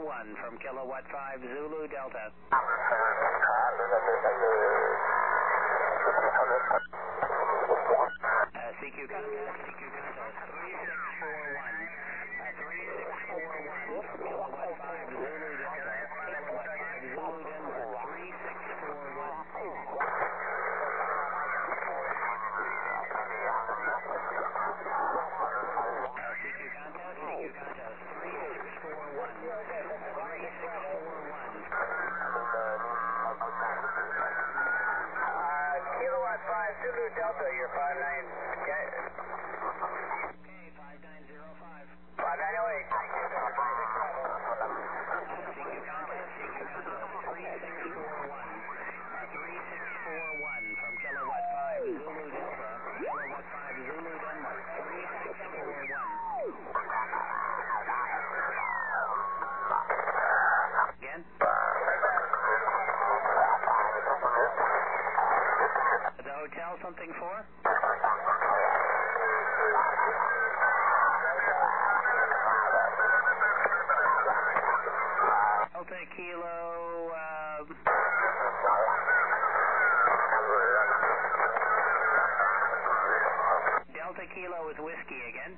3641 from Kilowatt 5 Zulu Delta. CQ contact, CQ contact, 3641. 3641 from Kilowatt 5 Zulu Delta. Kilowatt 5 Zulu Denver, 3641. Kilowatt 5 Zulu Delta, you're 59. Okay. Okay, 5905. 5908. CQ contact, 3641. 3641 from Kilowatt 5 Zulu Delta. Kilowatt 5 Zulu Denmark, 3641. Again? The hotel something for? Delta Kilo, Delta Kilo with whiskey again.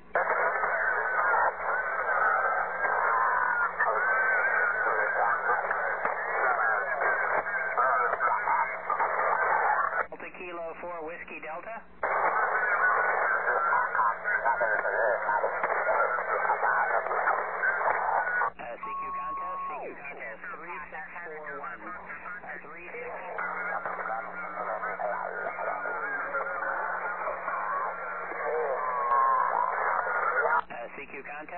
Delta Kilo 4 Whiskey Delta. CQ contest, 3641. 3641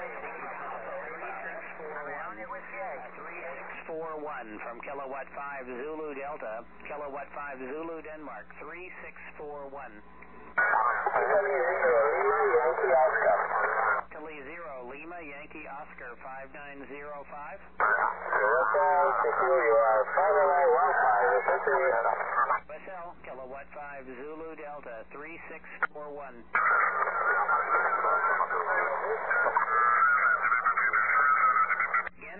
from Kilowatt 5 Zulu Delta. Kilowatt 5 Zulu Denmark, 3641. Italy 0 Lima Yankee Oscar 5905. Wesel, Kilowatt 5 Zulu Delta 3641. Again?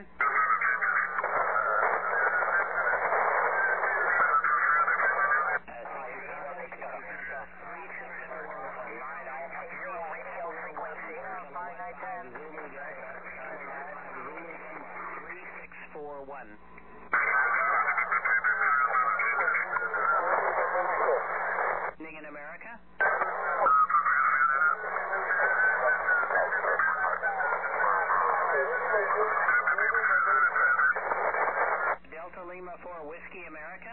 In America? Delta Lima 4 Whiskey America?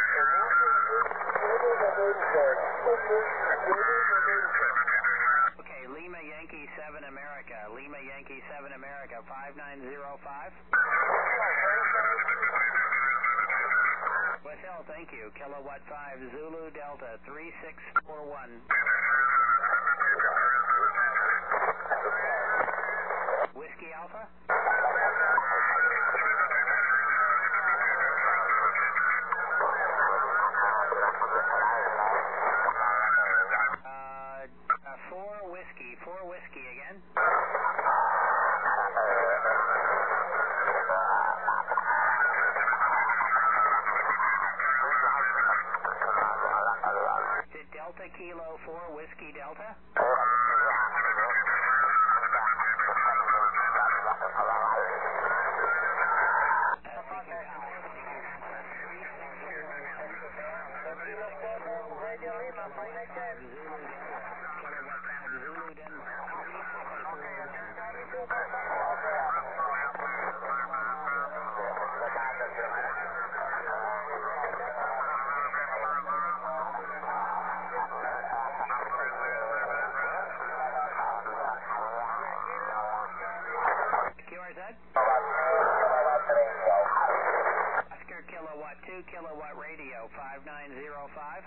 Okay, Lima Yankee 7 America. Lima Yankee 7 America, 5905. Wesel, thank you. Kilowatt 5 Zulu Delta 3641. Whiskey Alpha? Four whiskey again. Delta Kilo 4 Whiskey Delta. Oscar Kilowatt 2 Kilowatt Radio 5905.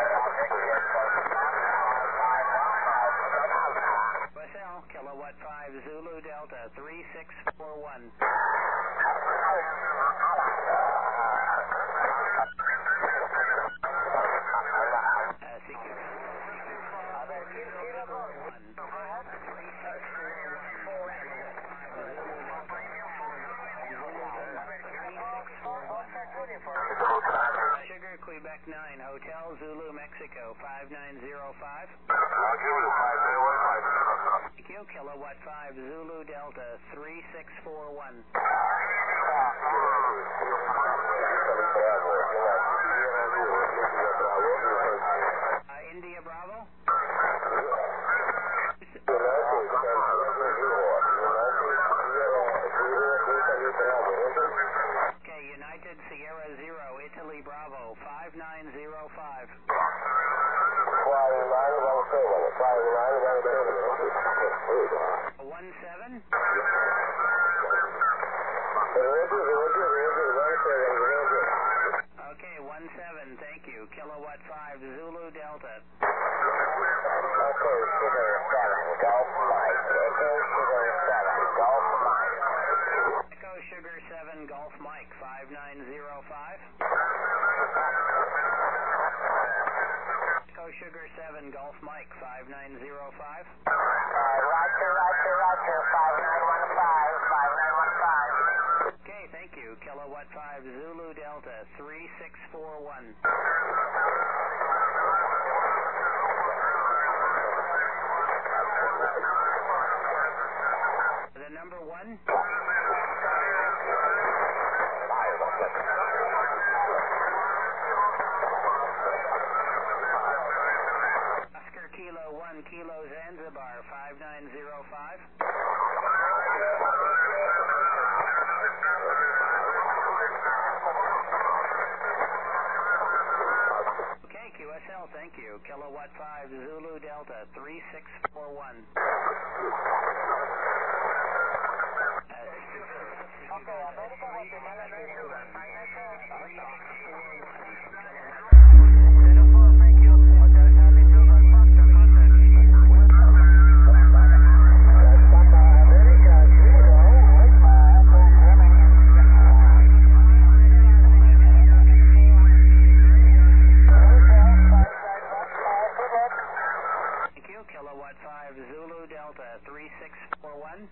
Wesel Kilowatt 5 Zulu Delta 3641. Quebec 9, Hotel Zulu, Mexico, 5905. I'll give it a 5015. Thank you, Kilowatt 5, Zulu Delta, 3641. India Bravo? Okay, United Sierra 0, Italy Bravo, 5905. 17? Okay, 17, thank you. Kilowatt 5, Zulu Delta. Echo Sugar 7, Golf Mike. Echo Sugar 7, Golf Mike. Echo Sugar 7, Golf Mike, 5905. Echo Sugar 7, Golf Mike, 5905. Roger, 5915, 5915. Okay, thank you. Kilowatt 5, Zulu Delta, 3641. The number 1? Oscar Kilo 1, Kilo Zanzibar, 5905. Okay, QSL, thank you. Kilowatt 5, Zulu Delta, 3641. Thank you. Kilowatt 5, Zulu Delta, 3641.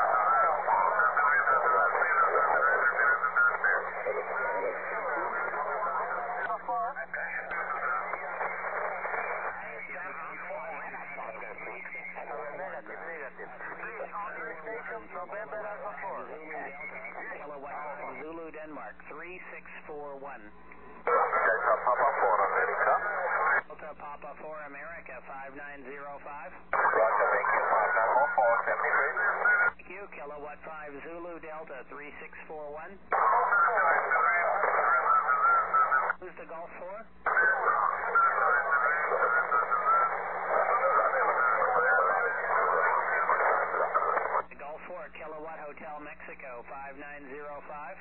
Kilowatt 5, Zulu Denmark, 3641. Delta Papa 4 America. Delta Papa 4 America, 5905. Roger, thank you. 5904, 73. Thank you. Kilowatt 5, Zulu Delta, 3641. Who's the Gulf 4? The Gulf 4, Kilowatt Hotel Mexico, 5905.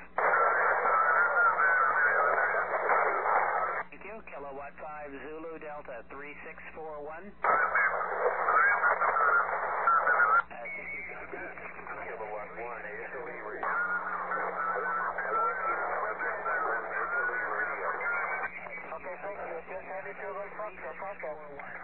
Thank you. Kilowatt 5, Zulu Delta, 3641. Kilowatt 1, Italy Radio. Okay, thank you. Just headed to the Foxtrot.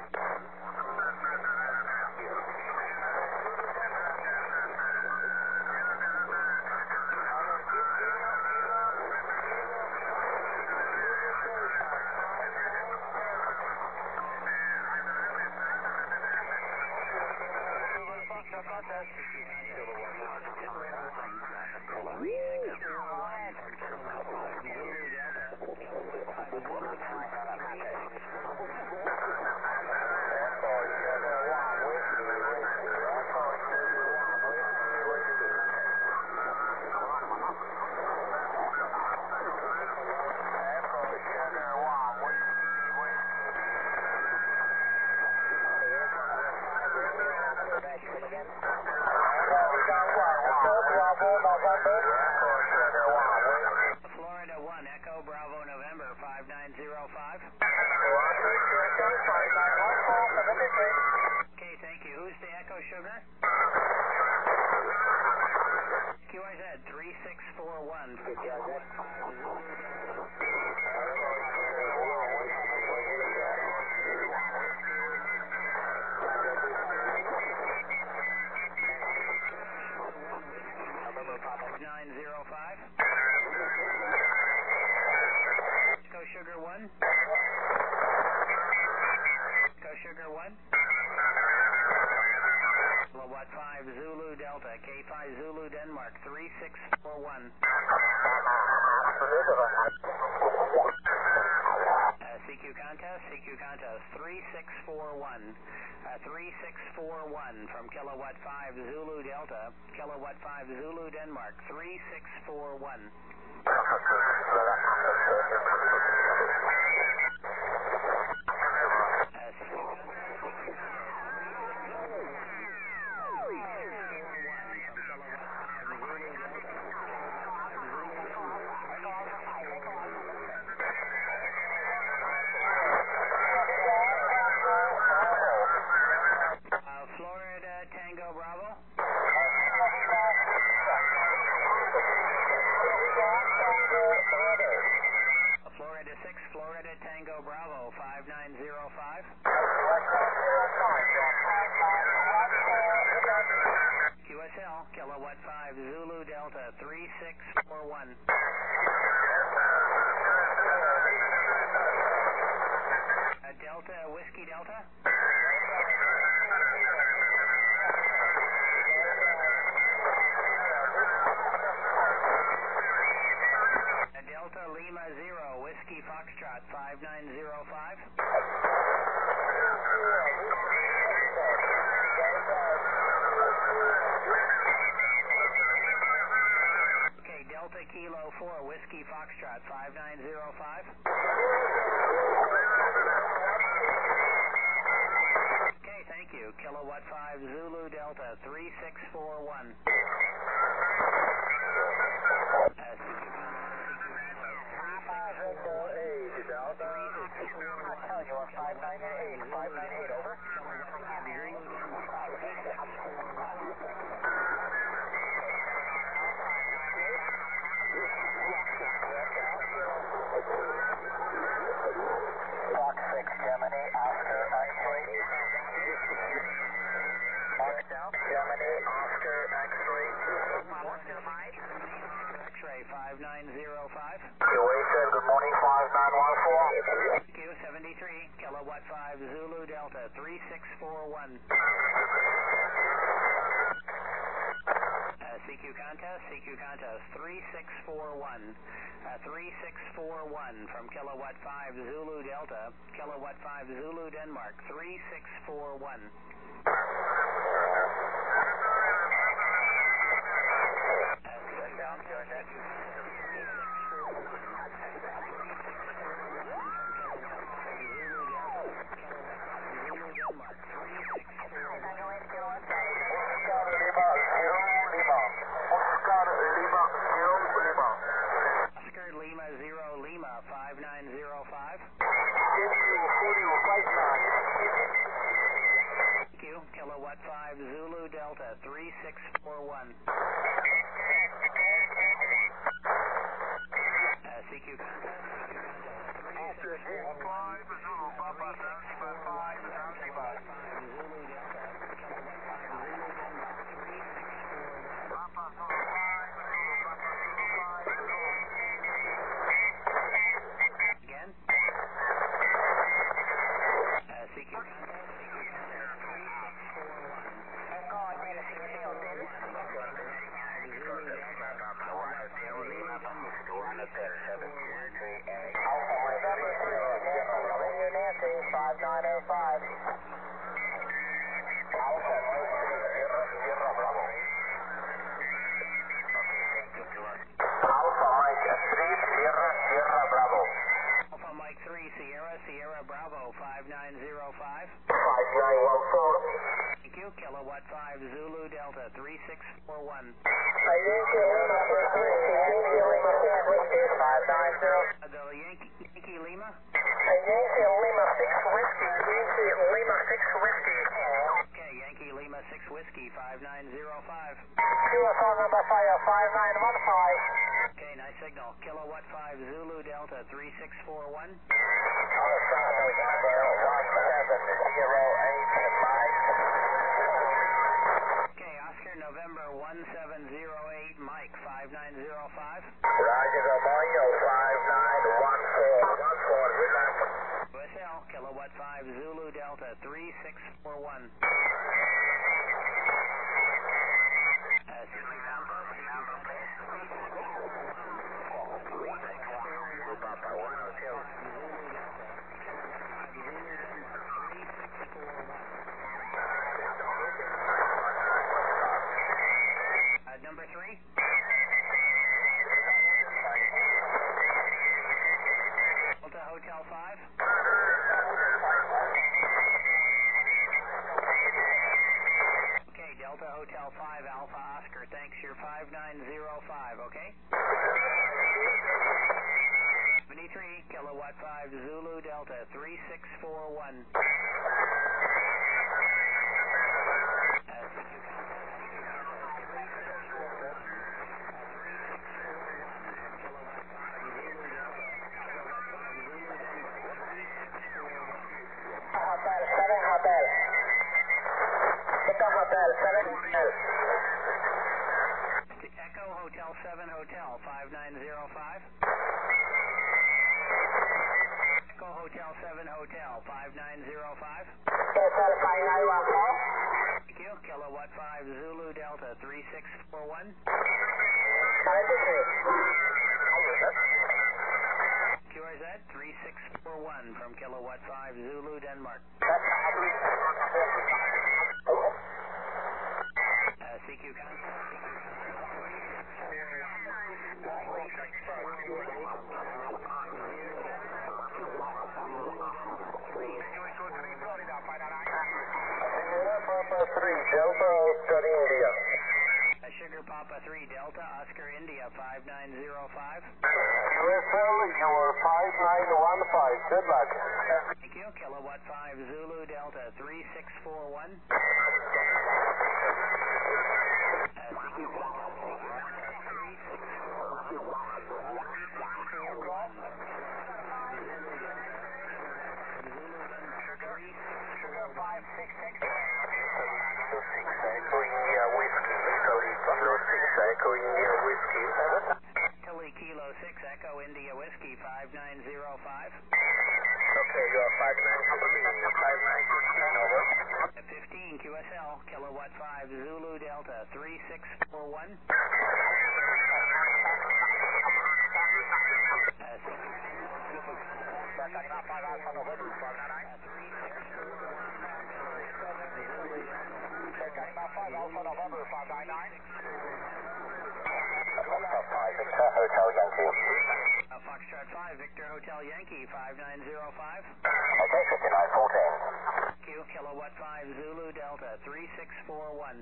Florida 1, Echo Bravo November, 5905. Okay, thank you. Who's the Echo Sugar? QRZ 3641. Echo Sugar 1. 1. Echo Sugar 1. Kilowatt 5 Zulu Delta, K5 Zulu Denmark, 3641. CQ contest, 3641. 3641 from Kilowatt 5 Zulu Delta, Kilowatt 5 Zulu Denmark, 3641. Florida Tango Bravo. Florida 6, Florida Tango Bravo, 5905. QSL, Kilowatt 5 Zulu Delta, 3641. Delta Whiskey Delta. Delta Lima 0, Whiskey Foxtrot, 5905. Okay, Delta Kilo 4, Whiskey Foxtrot, 5905. Okay, thank you. Kilowatt 5 Zulu Delta, 3641. You are 598, 598, over. Fox 6, Gemini, Oscar, X-ray. Gemini, Oscar, X-ray. X-ray 5905. QA good morning, 5914. Q73, Kilowatt 5 Zulu Delta, 3641. CQ contest, 3641. 3641 from Kilowatt 5 Zulu Delta, Kilowatt 5 Zulu Denmark, 3641. Oscar Lima 0 Lima 5905. Q Kilowatt 5 Zulu Delta 3641. CQ Oscar 5 Zulu Papa 5 Zanzibar. Zulu Delta Kilowatt 5 Zulu Denmark 3641. Papa Zulu 5 Zulu Papa Zulu 5 Zulu. Again. CQ Nancy, 5905. Alpha Mike 3, Sierra Bravo. Alpha Mike 3 Sierra Bravo 5905. 5914. Thank you. Kilowatt 5 Zulu Delta 3641. The Yankee Lima. Yankee Lima 6 Whiskey. Yankee Lima 6 Whiskey. Okay, Yankee Lima 6 Whiskey 5905. QSL number fire 5915. Okay, nice signal. Kilowatt 5 Zulu Delta 3641. Okay, Oscar November 1708 Mike 5905. Roger, Romeo 5914. 14, 3641. Number 3. Delta Hotel 5. Okay, Delta Hotel 5, Alpha Oscar. Thanks, you're 5905, okay? 73, Kilowatt 5, Zulu Delta 3641. Echo Hotel 7 Hotel 5905. Echo Hotel 7 Hotel 5905. Thank you. Kilowatt 5 Zulu Delta 3641. QRZ 3641 from Kilowatt 5 Zulu Denmark. CQ Delta Oscar India. Sugar Papa 3 Delta Oscar India 5905. USL, you are 5915. Good luck. Thank you. Kilowatt 5 Zulu Delta 3641. Echo India Whiskey. Tilly Kilo 6 Echo India Whiskey 5905. Okay, you are 5915 over. 15 QSL Kilowatt 5 Zulu Delta 3641. Hotel Yankee. Foxtrot 5 Victor Hotel Yankee 5905. Okay, 5914. Q Kilowatt 5 Zulu Delta 3641.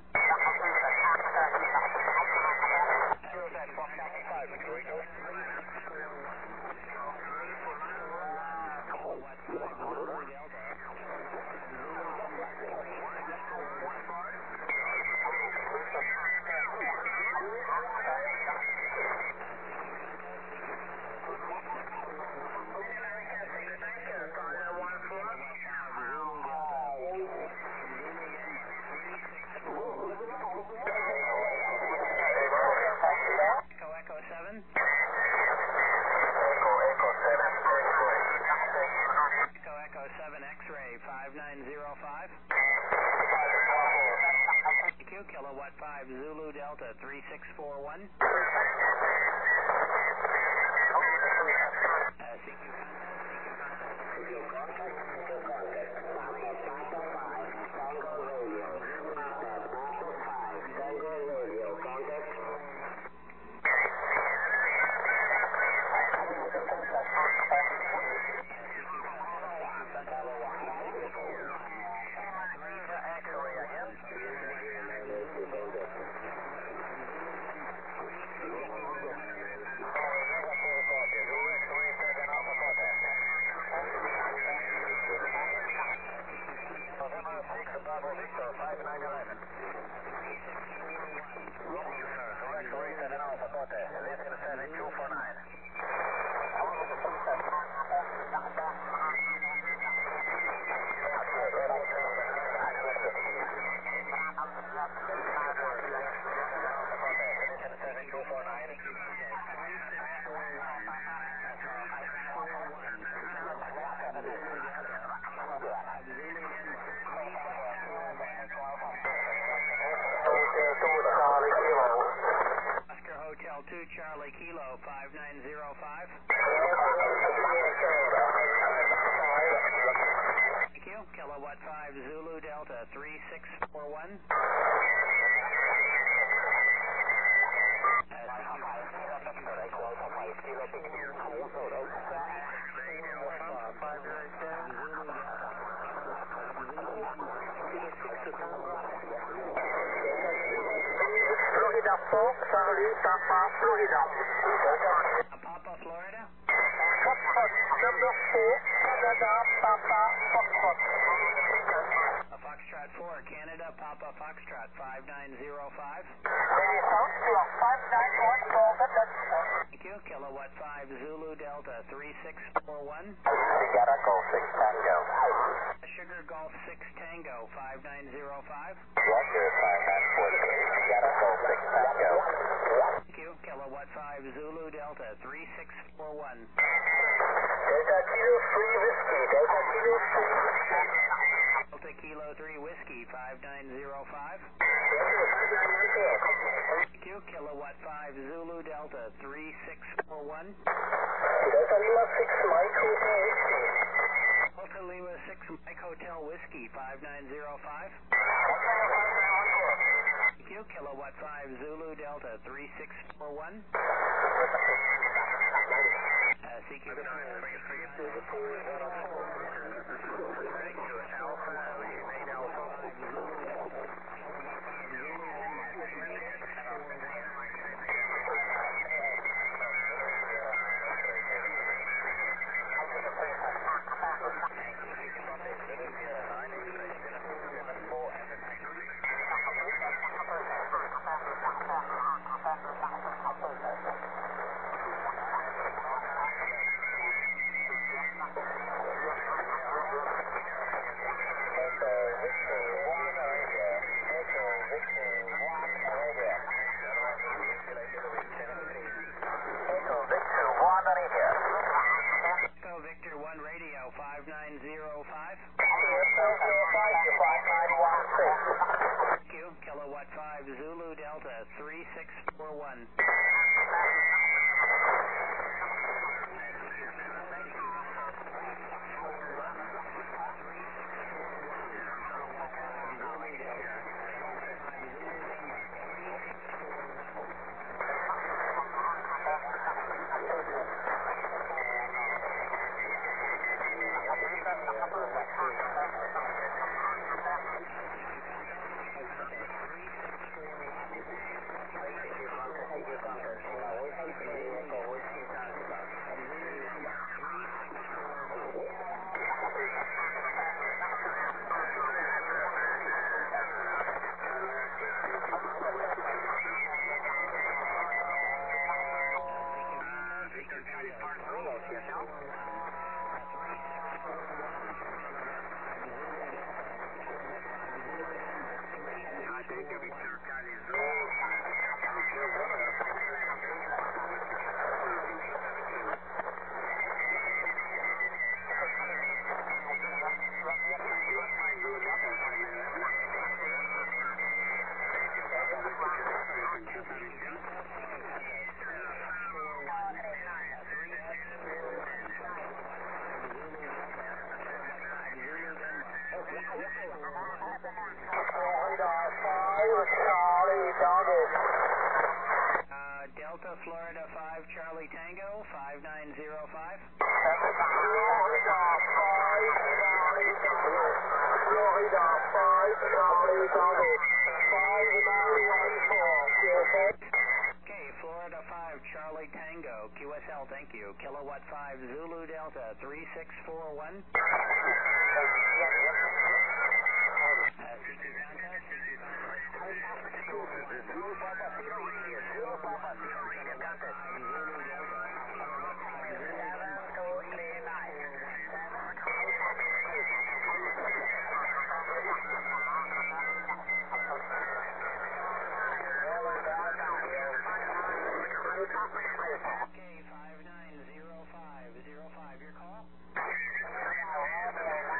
Echo 7. Echo 7 X-ray 5905. Thank you. Kilowatt 5 Zulu Delta 3641. Charlie Kilo 5905. Thank you. Kilowatt 5 Zulu Delta 3641. Florida 4, Charlie, Papa, Florida. Papa, Florida. Foxtrot, number 4, Canada, Papa, Foxtrot. Foxtrot 4, Canada, Papa, Foxtrot 5905. Renaissance, you are 591 for the Thank you. Kilowatt 5 Zulu Delta 3641. Sierra Golf 6 Tango. Sugar Golf 6 Tango 5905. Roger, 5943. Sierra Golf 6 Tango. Thank you. Kilowatt 5 Zulu Delta 3641. Delta Kilo 3 Whiskey, Delta Kilo 3 Whiskey. Delta Kilo 3 Whiskey 5905. Thank you. Kilowatt 5 Zulu Delta 3641. Delta Lima 6 Mike Hotel Whiskey. Delta Lima 6 Mike Hotel Whiskey 5905. Thank you. Kilowatt 5 Zulu Delta 3641. CQ. Thank you. Alpha, remain Alpha. Victor 1 Radio 5905. Thank you. Kilowatt 5 Zulu Delta 3641. Delta Florida 5 Charlie Tango 5905. Florida 5 Charlie Tango 5914. Okay, Florida 5 Charlie Tango QSL, thank you. Kilowatt 5 Zulu Delta 3641. Okay, 590505, your call?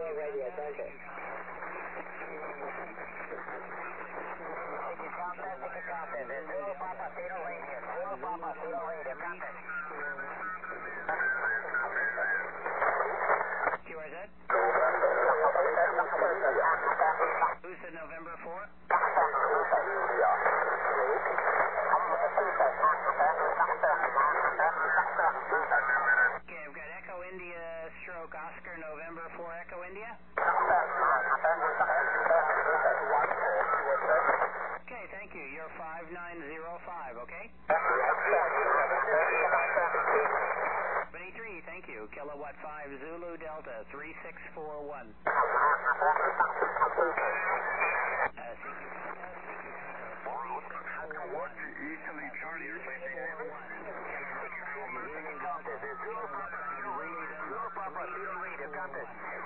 radio, thank you. Zulu Papa Zulu Radio, Zulu Papa Zulu Radio, contact. QRZ? Who's the November 4? Okay, I've got Echo India stroke Oscar November 4 Echo India. Okay, thank you. You're 5905, okay? 23, thank you. Kilowatt 5 Zulu Delta 3641. Easterly Charlie, Zulu Papa Zulu Radio, contact.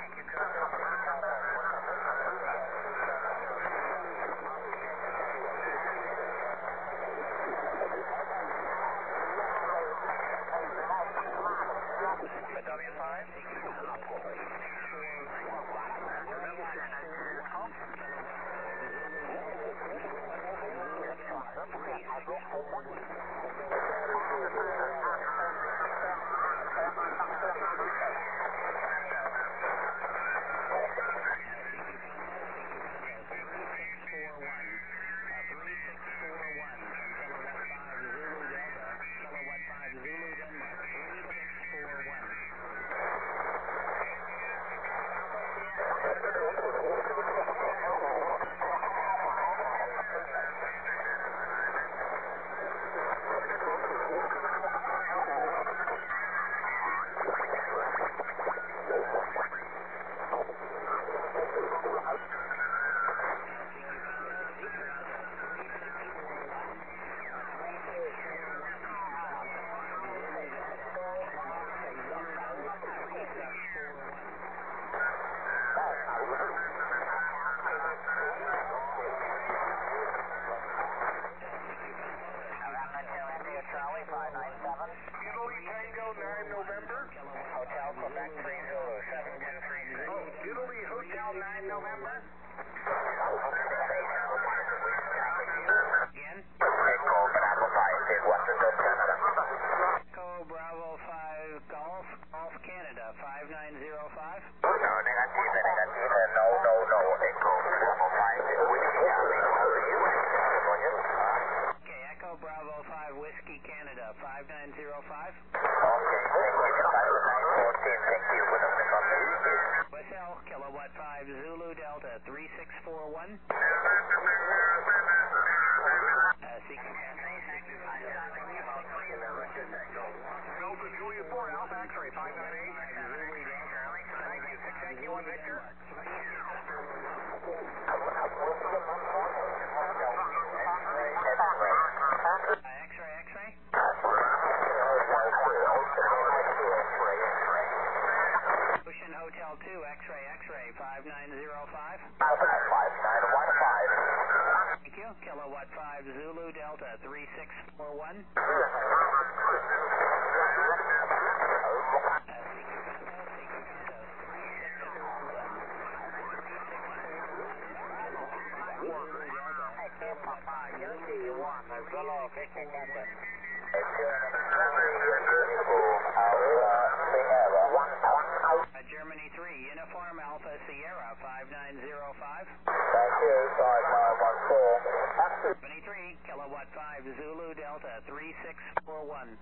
Kilowatt 5 Zulu Delta 3641. Germany 3, Uniform Alpha Sierra 5905. Thank you, 5914. 23, Kilowatt 5 Zulu Delta 3641.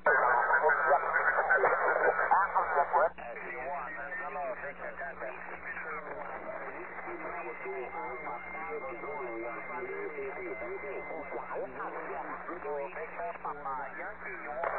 Victor Papa Yankee 1.